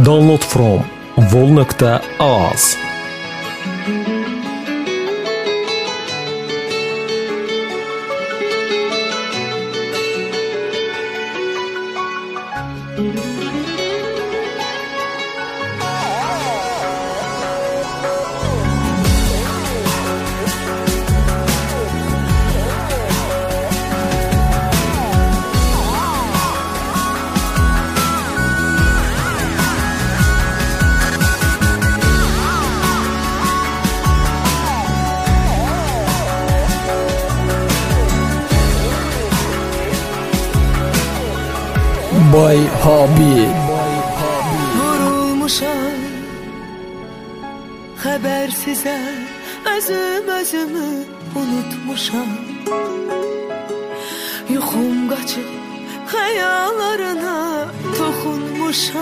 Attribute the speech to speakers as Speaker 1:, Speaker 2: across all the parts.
Speaker 1: Download from vol.az. Bay Habil.
Speaker 2: Vurulmuşam habersize, özümü unutmuşam. Yuxum qaçıb xəyallarına toxunmuşam.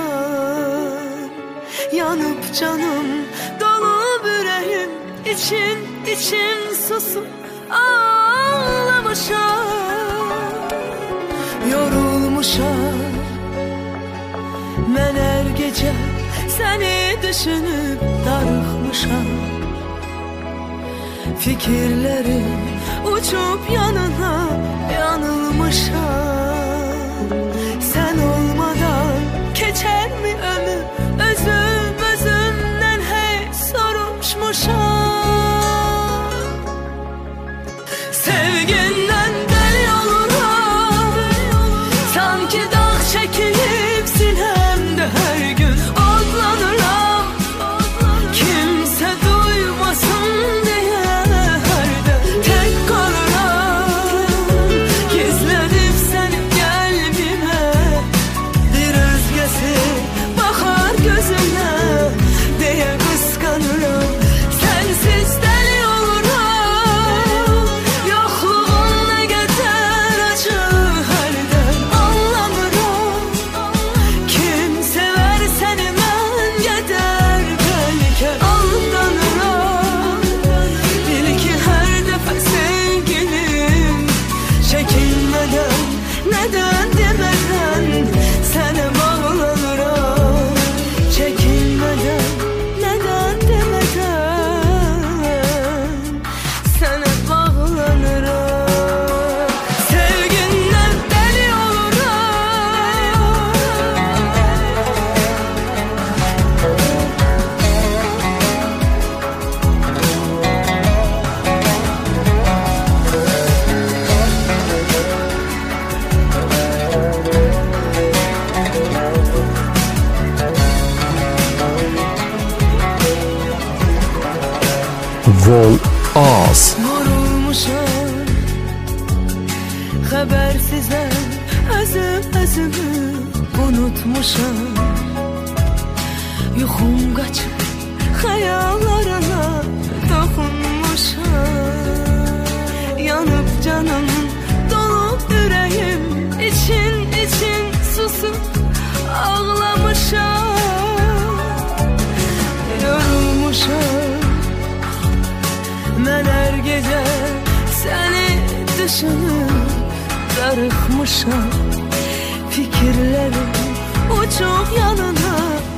Speaker 2: Yanıb canım, dolub ürəyim, içim susub ağlamışam. Yorulmuşam mən hər gecə səni düşünüb darıxmışam. Fikirlərim uçub yanına yanılmışam. Sən olmadan keçərmi ömür, özümdən hey soruşmuşam. Sevgindən dəli oluram, sanki dağ çəkilib sinəmdə hər gün odlanıram. Kimsə duymasın deyə hərdə tək qalıram. Gizlədib səni qəlbimə, bir özgəsi baxar gözümə deyə qısqanıram. Sənsiz dəli oluram, yoxluğun nə qədər acı hərdən anlamıram. Kim sevər səni mən qədər, bəlkə aldanıram. Bil ki hər dəfə sevgilim, çəkinmədən, nədən demədən sənə bağlanıram. Çəkinmədən, nədən demədən sənə bağlanıram. Sevgindən dəli oluram.
Speaker 1: Vol.az.
Speaker 2: Vurulmuşam xəbərsize, özümü unutmuşam. Yuxum qaçıb xəyallarına toxunmuşam. Yanıb canım, dolub ürəyim, için susub ağlamışam. Yorulmuşam mən hər gecə səni düşünüb darıxmışam. Fikirlərim uçub yanına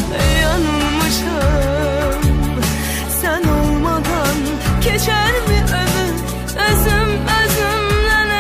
Speaker 2: yanılmışam. Sən olmadan keçərmi ömür, özümdən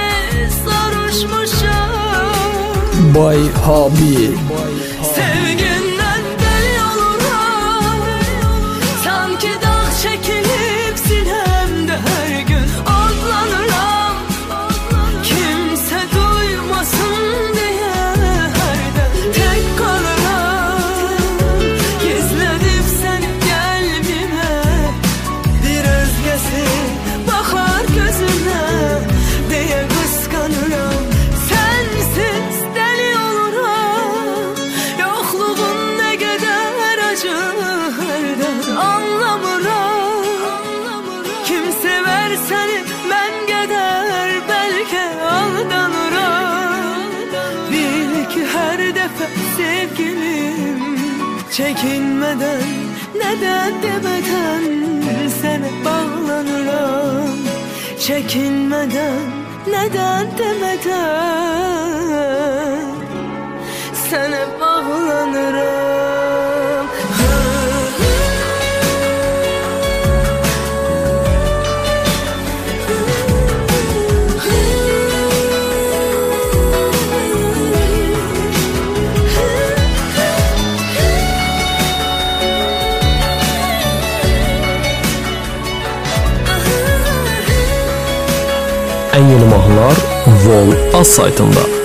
Speaker 2: soruşmuşam.
Speaker 1: Bay Habil.
Speaker 2: Sevgindən dəli oluram, sanki dağ çəkilib sinəmdə hər gün odlanıram. Kimsə duymasın deyə hərdə tək qalıram. Gizlədib səni qəlbimə, bir özgəsi baxar gözümə deyə qısqanıram. Sənsiz dəli oluram, yoxluğun nə qədər acı hərdən anlamıram. Kim sevər səni mən qədər, bəlkə aldanıram. Bil ki hər dəfə sevgilim, çəkinmədən, nədən demədən sənə bağlanıram. Çəkinmədən, nədən demədən sənə bağlanıram.
Speaker 1: en yeni mahnılar Vol Az saytında.